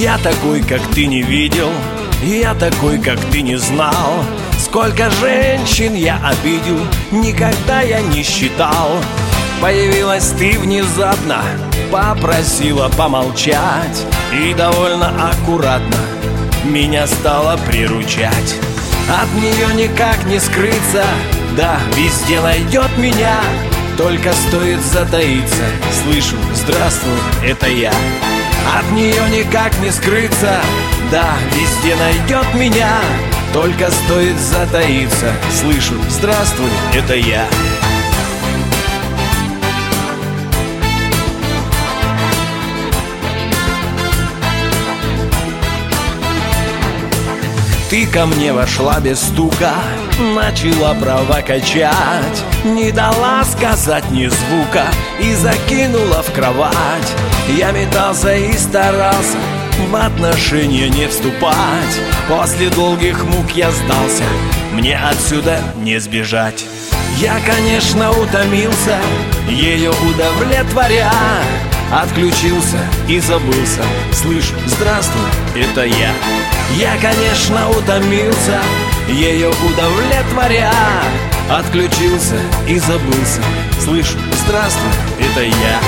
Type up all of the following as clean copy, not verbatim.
Я такой, как ты, не видел, я такой, как ты, не знал. Сколько женщин я обидел, никогда я не считал. Появилась ты внезапно, попросила помолчать, и довольно аккуратно меня стала приручать. От нее никак не скрыться, да, везде найдет меня. Только стоит затаиться, слышу: здравствуй, это я. От нее никак не скрыться, да, везде найдет меня. Только стоит затаиться, слышу: здравствуй, это я. Ты ко мне вошла без стука, начала права качать, не дала сказать ни звука и закинула в кровать. Я метался и старался в отношения не вступать. После долгих мук я сдался, мне отсюда не сбежать. Я, конечно, утомился, ее удовлетворя, отключился и забылся, слышь, здравствуй, это я. Я, конечно, утомился, ее удовлетворя, отключился и забылся, слышь, здравствуй, это я.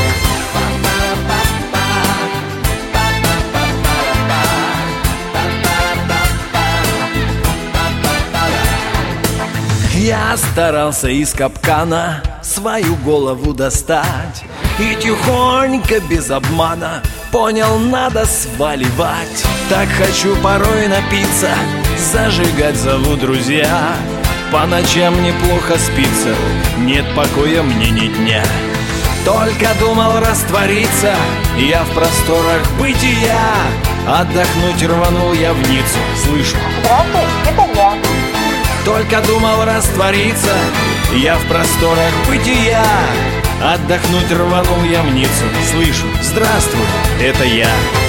Я старался из капкана свою голову достать, и тихонько, без обмана, понял, надо сваливать. Так хочу порой напиться, зажигать зову друзья. По ночам неплохо спится, нет покоя мне ни дня. Только думал раствориться я в просторах бытия. Отдохнуть рванул я в Ниццу, слышу: здравствуй, это я. Только думал раствориться я в просторах бытия. Отдохнуть рванул я в Ниццу, слышу: здравствуй, это я.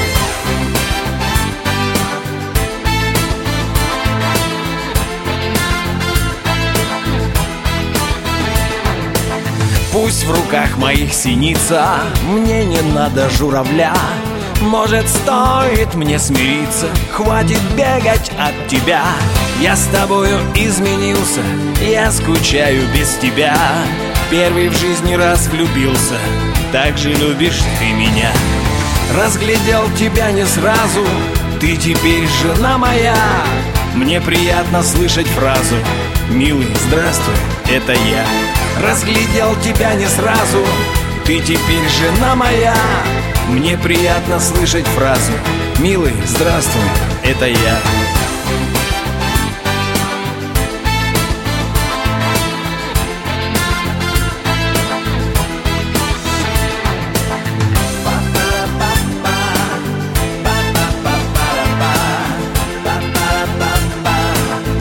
Пусть в руках моих синица, мне не надо журавля. Может, стоит мне смириться, хватит бегать от тебя. Я с тобою изменился, я скучаю без тебя. Первый в жизни раз влюбился, так же любишь ты меня. Разглядел тебя не сразу, ты теперь жена моя. Мне приятно слышать фразу: милый, здравствуй, это я. Разглядел тебя не сразу, ты теперь жена моя. Мне приятно слышать фразу: милый, здравствуй, это я.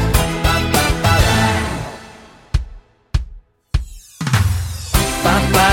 Па-па.